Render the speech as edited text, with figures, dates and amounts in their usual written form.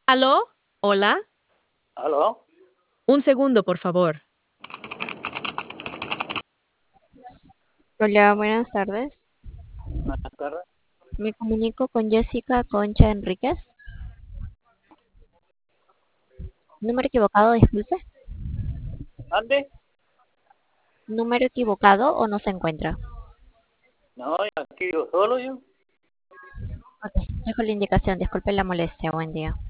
¿Aló? ¿Hola? ¿Aló? Un segundo, por favor. Hola, buenas tardes. Buenas tardes. Me comunico con Jessica Concha Enríquez. Número equivocado, disculpe. ¿Ande? Número equivocado o no se encuentra. No, aquí yo solo yo. Ok, dejo la indicación. Disculpe la molestia. Buen día.